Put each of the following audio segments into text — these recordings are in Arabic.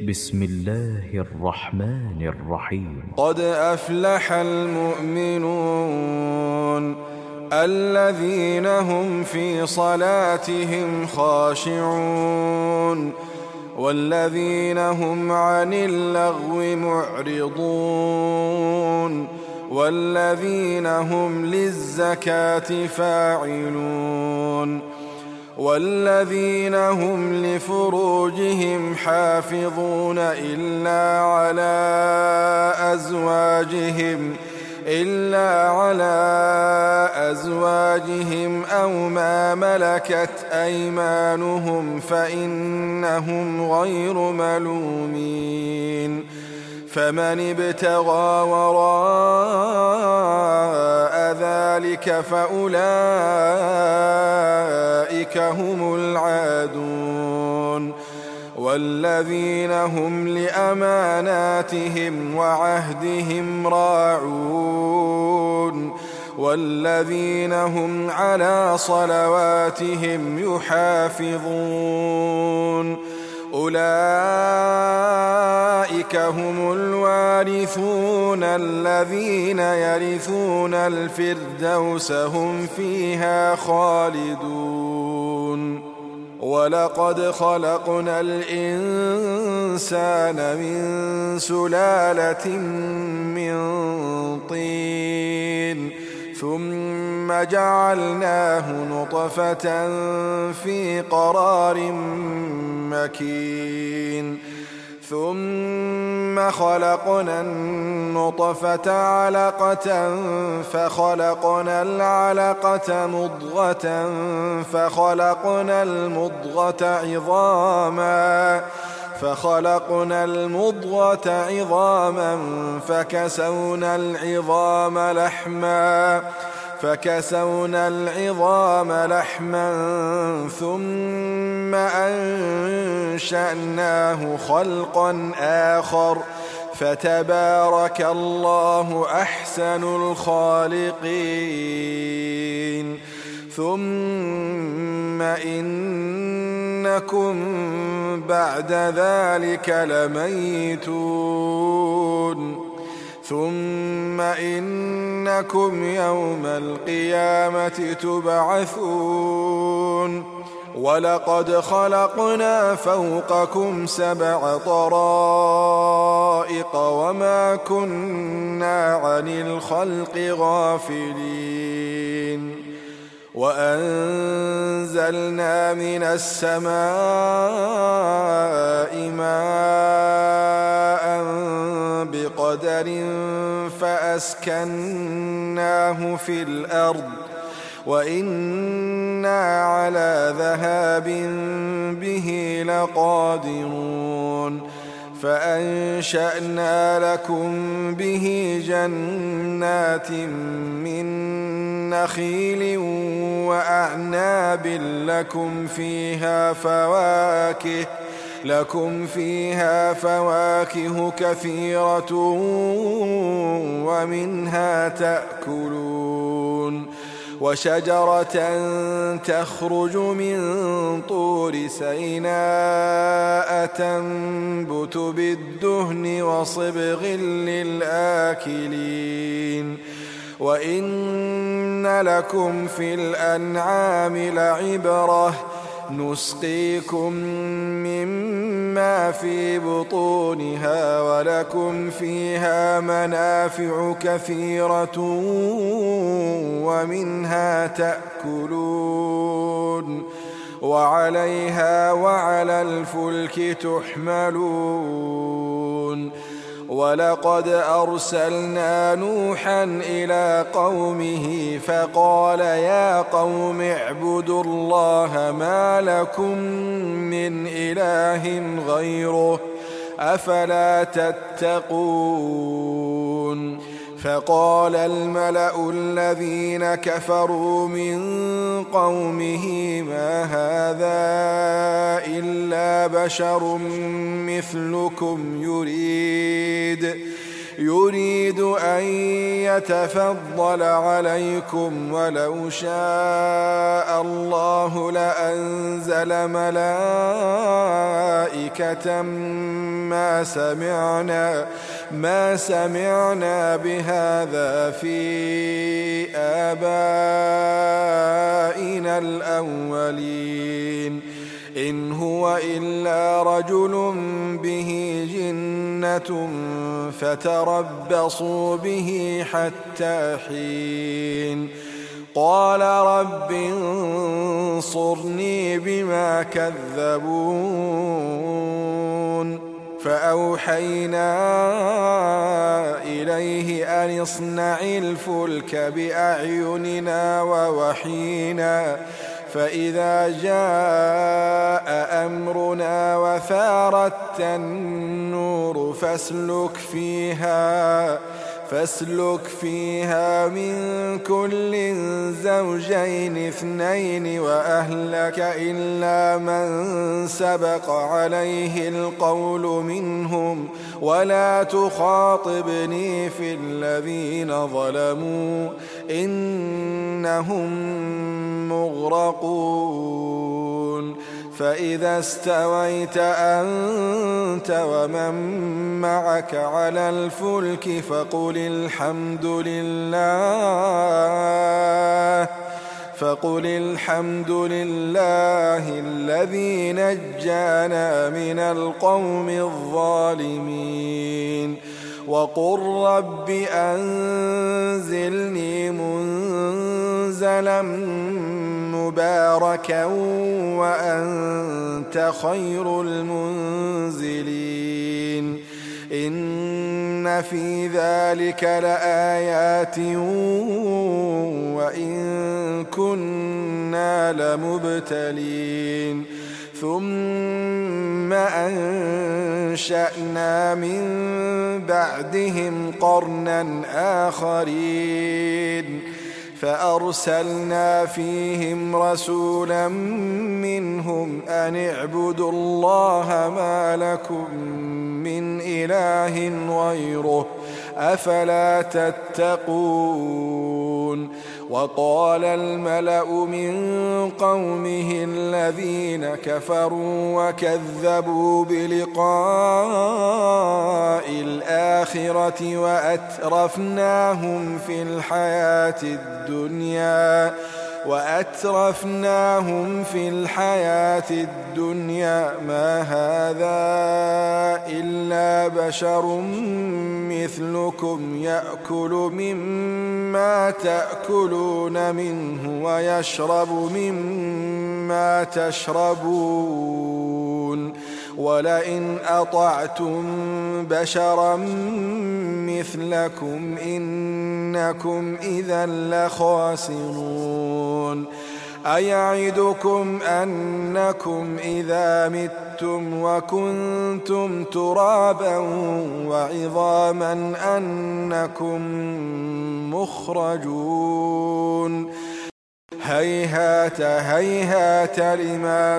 بسم الله الرحمن الرحيم. قد أفلح المؤمنون الذين هم في صلاتهم خاشعون والذين هم عن اللغو معرضون والذين هم للزكاة فاعلون والذين هم لفروجهم حافظون إلا على أزواجهم أو ما ملكت أيمانهم فإنهم غير ملومين فمن ابتغى وراء ذلك فأولئك هم العادون والذين هم لأماناتهم وعهدهم راعون والذين هم على صلواتهم يحافظون أولئك هم الوارثون الذين يرثون الفردوس هم فيها خالدون ولقد خلقنا الإنسان من سلالة من طين ثم جعلناه نطفة في قرار مكين ثم خلقنا النطفة علقة فخلقنا العلقة مضغة فخلقنا المضغة عظاما فكسونا العظام لحما ثم أنشأناه خلقا آخر فتبارك الله أحسن الخالقين ثم إنكم بعد ذلك لميتون ثم إنكم يوم القيامة تبعثون ولقد خلقنا فوقكم 7 طرائق وما كنا عن الخلق غافلين وأنزلنا من السماء ماء بقدر فأسكناه في الأرض وإنا على ذهاب به لقادرون فأنشأنا لكم به جنات من نخيل وأعناب لكم فيها فواكه كثيرة ومنها تأكلون وشجرة تخرج من طور سيناء تنبت بالدهن وصبغ للآكلين وإن لكم في الأنعام لعبرة نسقيكم مما في بطونها ولكم فيها منافع كثيرة ومنها تأكلون وعليها وعلى الفلك تحملون ولقد أرسلنا نوحا إلى قومه فقال يا قوم اعبدوا الله ما لكم من إله غيره أفلا تتقون فقال الملأ الذين كفروا من قومه ما هذا إلا بشر مثلكم يريد أن يتفضل عليكم ولو شاء الله لأنزل ملائكة ما سمعنا بهذا في آبائنا الأولين إن هو إلا رجل به جنة فتربصوا به حتى حين قال رب انصرني بما كذبون فأوحينا إليه أن اصنع الفلك بأعيننا ووحينا فإذا جاء أمرنا وفارت النور فاسلك فيها من كل زوجين اثنين وأهلك إلا من سبق عليه القول منهم ولا تخاطبني في الذين ظلموا إنهم مغرقون فإذا استويت أنت ومن معك على الفلك فقل الحمد لله الذي نجانا من القوم الظالمين وقل رب أنزلني منزلا مباركا وأنت خير المنزلين إن في ذلك لآيات وإن كنا لمبتلين ثم أنشأنا من بعدهم قرنا آخرين فأرسلنا فيهم رسولا منهم أن اعبدوا الله ما لكم من إله غيره أفلا تتقون وقال الملأ من قومه الذين كفروا وكذبوا بلقاء الآخرة وأترفناهم في الحياة الدنيا ما هذا إلا بشر مثلكم يأكل مما تأكلون منه ويشرب مما تشربون ولئن أطعتم بشرا مثلكم إنكم إذا لخاسرون أيعدكم أنكم إذا متم وكنتم ترابا وعظاما أنكم مخرجون هيهات هيهات لما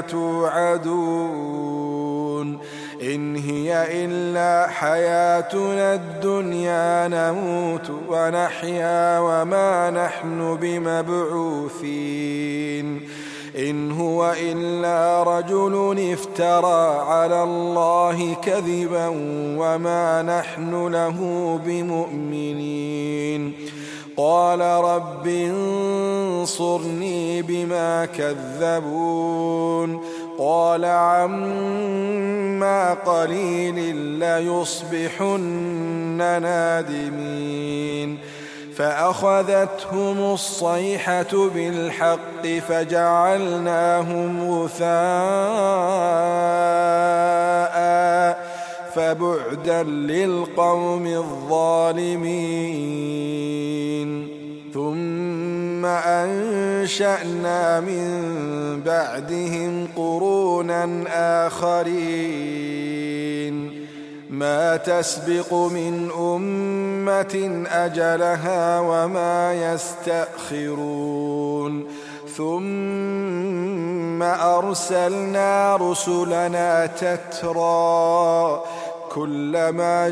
توعدون إن هي إلا حياتنا الدنيا نموت ونحيا وما نحن بمبعوثين إن هو إلا رجل افترى على الله كذبا وما نحن له بمؤمنين قال رب انصرني بما كذبون قال عما قليل ليصبحن نادمين فأخذتهم الصيحة بالحق فجعلناهم غثاء فبعدا للقوم الظالمين ثم أنشأنا من بعدهم قرونا آخرين ما تسبق من أمة أجلها وما يستأخرون ثم أرسلنا رسلنا تترى كلما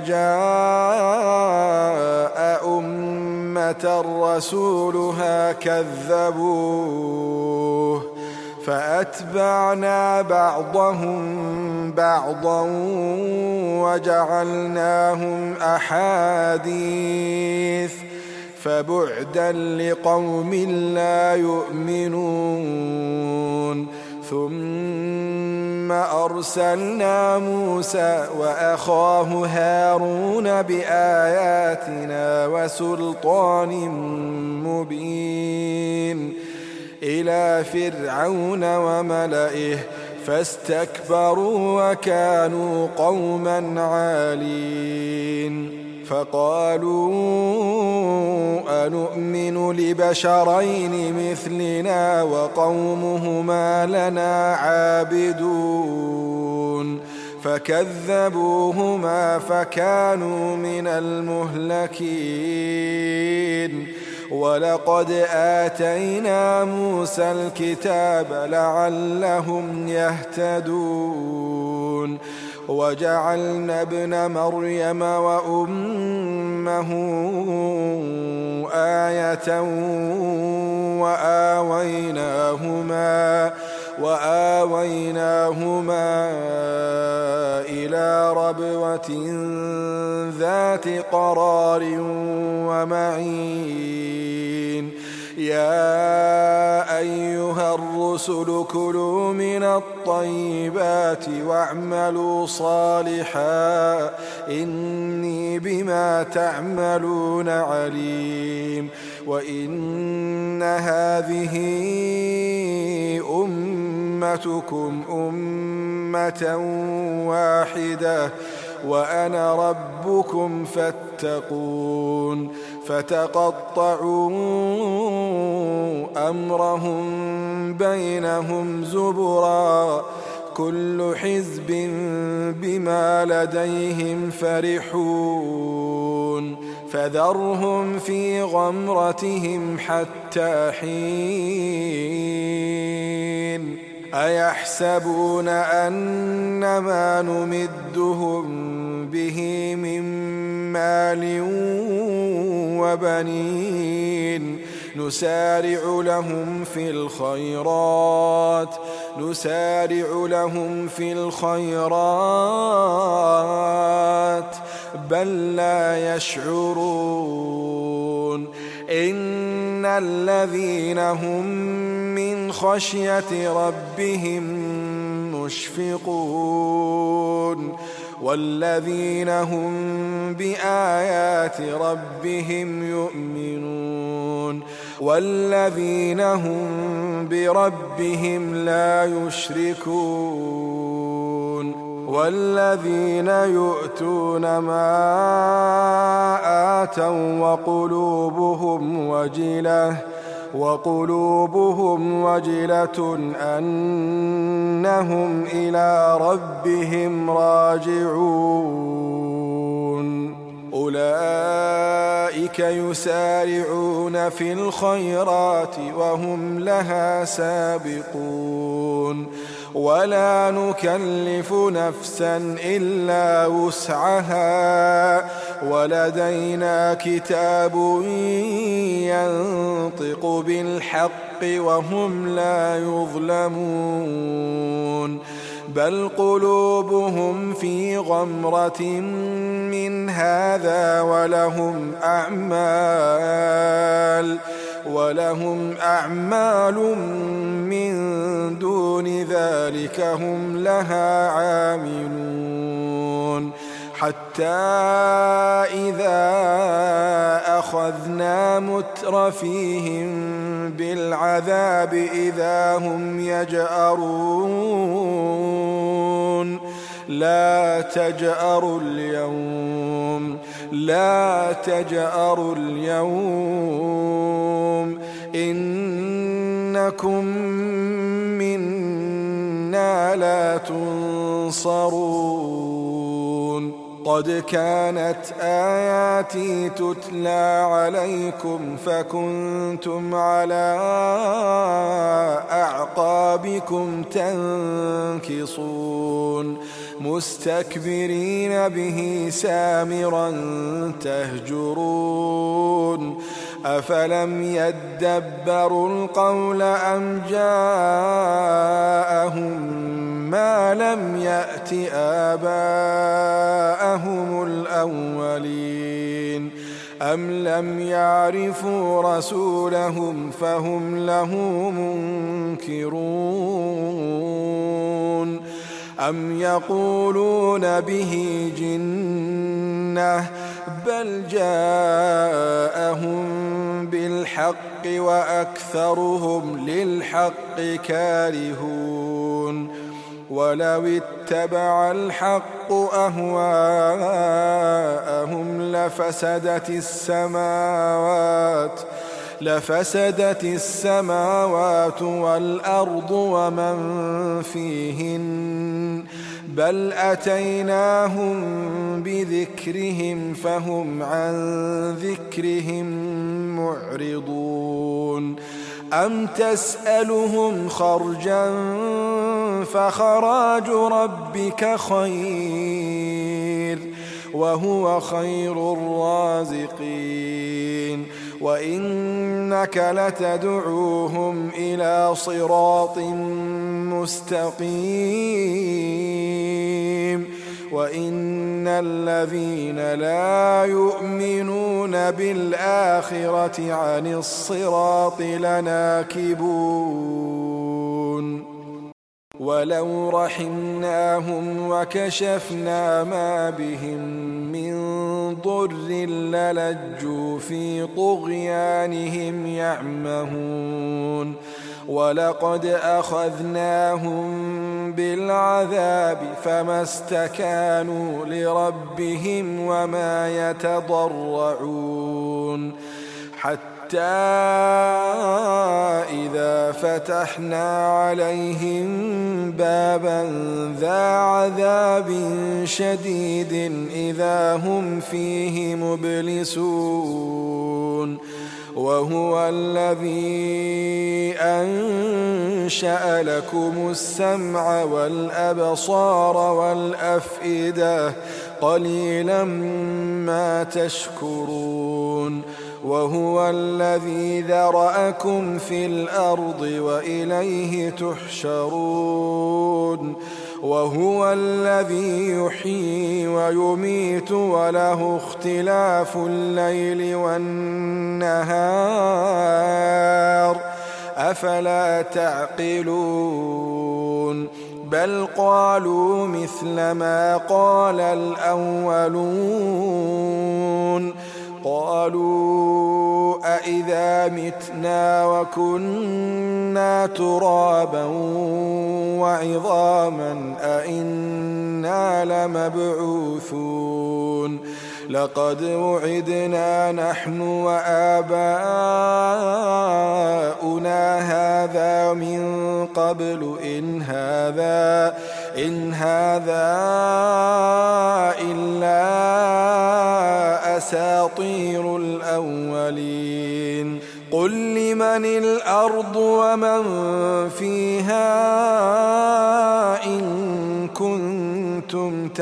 جاء أمة رسولها كذبوه فأتبعنا بعضهم بعضا وجعلناهم أحاديث فبعدا لقوم لا يؤمنون ثم أرسلنا موسى وأخاه هارون بآياتنا وسلطان مبين إلى فرعون وملئه فاستكبروا وكانوا قوما عالين فقالوا أنؤمن لبشرين مثلنا وقومهما لنا عابدون فكذبوهما فكانوا من المهلكين ولقد آتينا موسى الكتاب لعلهم يهتدون وجعلنا ابن مريم وأمه آية وآويناهما إلى ربوة ذات قرار ومعين يا أيها الرسل كلوا من الطيبات واعملوا صالحا إني بما تعملون عليم وإن هذه أمتكم أمة واحدة وأنا ربكم فاتقون فتقطعوا أمرهم بينهم زبرا كل حزب بما لديهم فرحون فذرهم في غمرتهم حتى حين أيحسبون أن ما نمدهم به من مال وبنين نسارع لهم في الخيرات بل لا يشعرون إن الذين هم من خشية ربهم مشفقون والذين هم بآيات ربهم يؤمنون والذين هم بربهم لا يشركون والذين يؤتون ما آتوا وقلوبهم وجلة أنهم إلى ربهم راجعون أولئك يسارعون في الخيرات وهم لها سابقون ولا نكلف نفسا إلا وسعها ولدينا كتاب ينطق بالحق وهم لا يظلمون بل قلوبهم في غمرة من هذا ولهم أعمال من دون ذلك هم لها عاملون حتى إذا أخذنا مترفيهم بالعذاب إذا هم يجأرون لا تجأروا اليوم إنكم منا لا تنصرون قد كانت آياتي تتلى عليكم فكنتم على أعقابكم تنكصون مستكبرين به سامرا تهجرون أفلم يدبروا القول أم جاءهم ما لم يأت آباءهم الأولين أم لم يعرفوا رسولهم فهم له منكرون أم يقولون به جنة بل جاءهم بالحق وأكثرهم للحق كارهون ولو اتبع الحق أهواءهم لفسدت السماوات والأرض ومن فيهن بل أتيناهم بذكرهم فهم عن ذكرهم معرضون أم تسألهم خرجا فخراج ربك خير وهو خير الرازقين وإنك لتدعوهم إلى صراط مستقيم وإن الذين لا يؤمنون بالآخرة عن الصراط لناكبون ولو رحمناهم وكشفنا ما بهم من ضر للجوا في طغيانهم يعمهون ولقد أخذناهم بالعذاب فما استكانوا لربهم وما يتضرعون حتى إذا فتحنا عليهم بابا ذا عذاب شديد إذا هم فيه مبلسون وهو الذي أنشأ لكم السمع والأبصار والأفئدة قليلا ما تشكرون وهو الذي ذرأكم في الأرض وإليه تحشرون وهو الذي يحيي ويميت وله اختلاف الليل والنهار أفلا تعقلون بل قالوا مثل ما قال الأولون قالوا أإذا متنا وكنا ترابا وعظاما أإنا لمبعوثون لقد وعدنا نحن وآباؤنا هذا من قبل إن هذا إلا أساطير الأولين قل لمن الأرض ومن فيها إن كنتم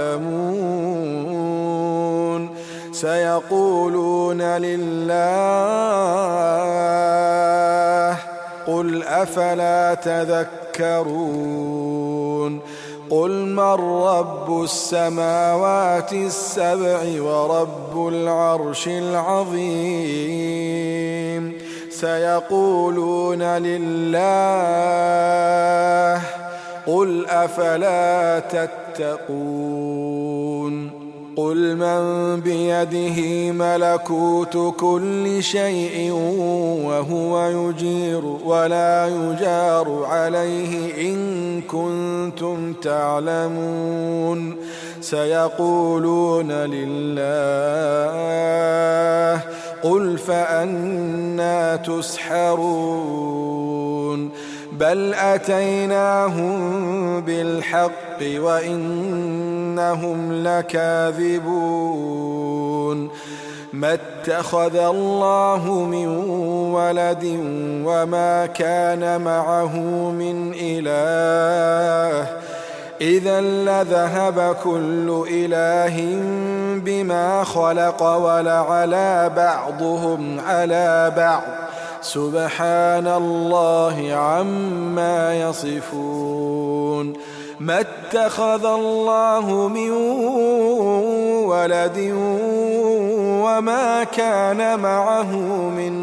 تعلمون سيقولون لله قل أفلا تذكرون قل من رب السماوات السبع ورب العرش العظيم سيقولون لله قل أفلا تتقون قل من بيده ملكوت كل شيء وهو يجير ولا يجار عليه إن كنتم تعلمون سيقولون لله قل فأنى تسحرون بل أتيناهم بالحق وإنهم لكاذبون ما اتخذ الله من ولد وما كان معه من إله إذا لذهب كل إله بما خلق ولعلى بعضهم على بعض سبحان الله عما يصفون. ما اتخذ الله من ولد وما كان معه من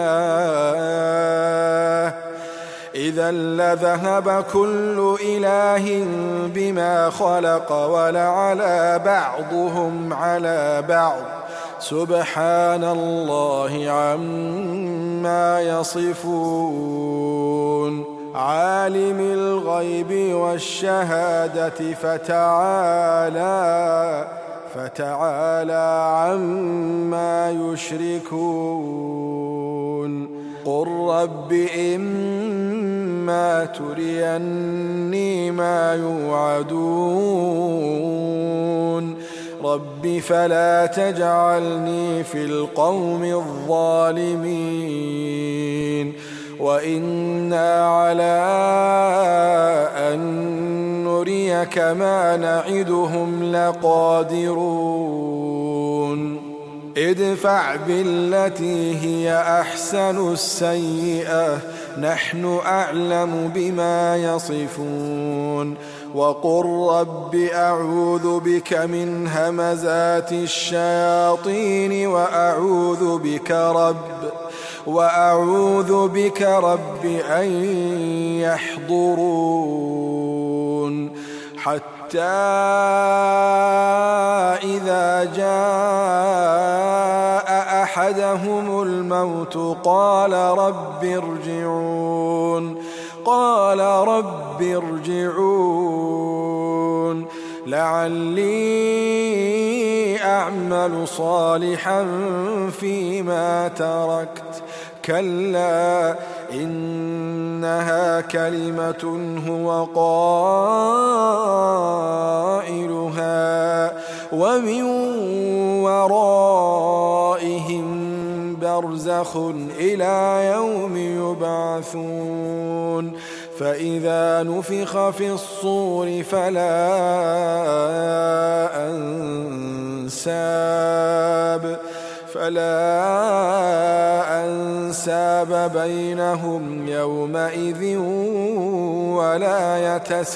إله إذا لذهب كل إله بما خلق ولعلى بعضهم على بعض سبحان الله عما يصفون. عالم الغيب والشهادة فتعالى عما يشركون. قل رب إما تريني ما يوعدون رب فلا تجعلني في القوم الظالمين وإنا على أن نريك ما نعدهم لقادرون. ادفع بالتي هي أحسن السيئة نحن أعلم بما يصفون. وقل رب أعوذ بك من همزات الشياطين وأعوذ بك رب أن يحضرون. حتى إذا جاء أحدهم الموت قال رب ارجعون لعلي أعمل صالحا فيما تركت كلا إنها كلمة هو قائلها ومن ورائهم برزخ إلى يوم يبعثون. فإذا نفخ في الصور فلا أنساب بينهم يومئذ ولا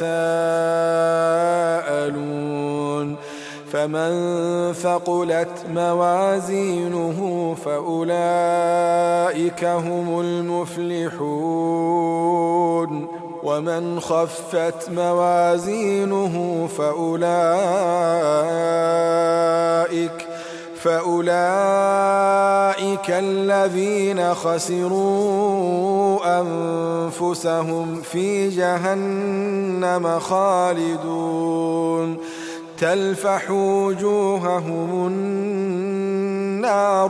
يتساءلون. فمن ثقلت موازينه فأولئك هم المفلحون ومن خفت موازينه فأولئك الذين خسروا أنفسهم في جهنم خالدون. تلفح وجوههم النار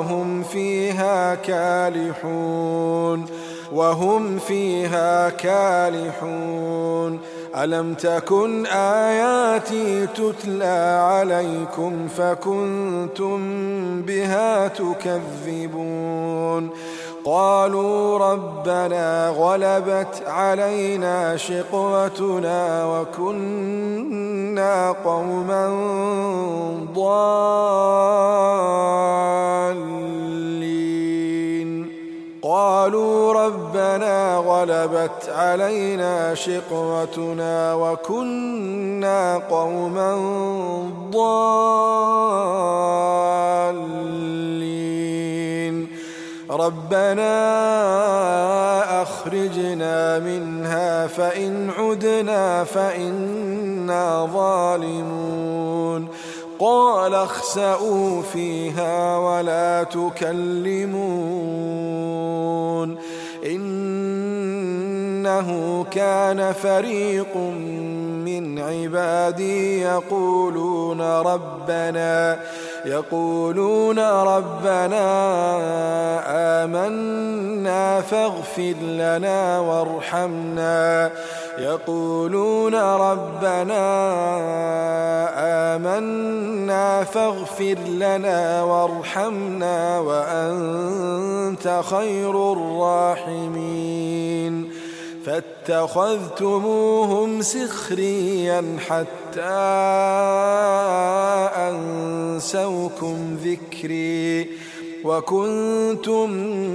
وهم فيها كالحون. ألم تكن آياتي تتلى عليكم فكنتم بها تكذبون. قالوا ربنا غلبت علينا شقوتنا وكنا قوما ضالين. قالوا ربنا غلبت علينا شقوتنا وكنا قوما ضالين. ربنا أخرجنا منها فإن عدنا فإنا ظالمون. قال اخسئوا فيها ولا تكلمون إنه كان فريق من عبادي يقولون ربنا آمنا فاغفر لنا وارحمنا وأنت خير الراحمين. فاتخذتموهم سخريا حتى أنسوكم ذكري وكنتم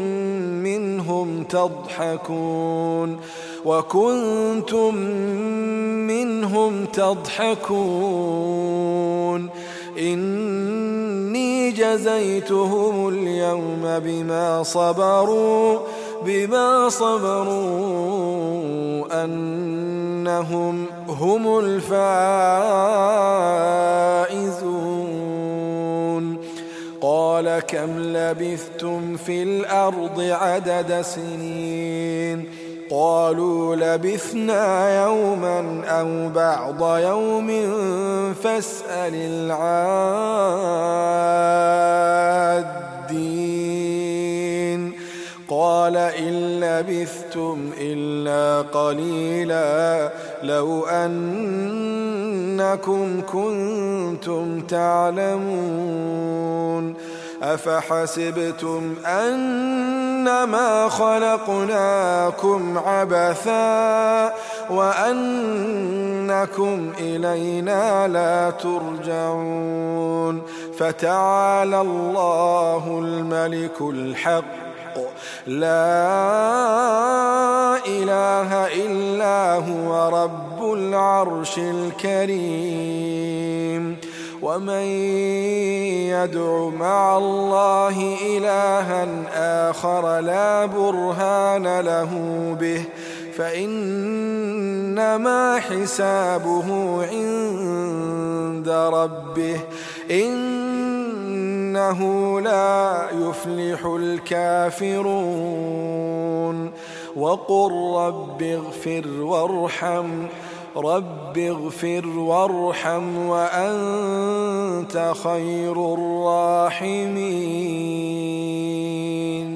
منهم تضحكون إني جزيتهم اليوم بما صبروا أنهم هم الفائزون قال كم لبثتم في الأرض عدد سنين قالوا لبثنا يوما أو بعض يوم فاسأل العادين قال إن لبثتم إلا قليلا لو أنكم كنتم تعلمون أفحسبتم أنما خلقناكم عبثا وأنكم إلينا لا ترجعون فتعالى الله الملك الحق لا إله إلا هو رب العرش الكريم ومن يدع مع الله إلها آخر لا برهان له به فإنما حسابه عند ربه إنه لا يفلح الكافرون وقل رب اغفر وارحم وأنت خير الراحمين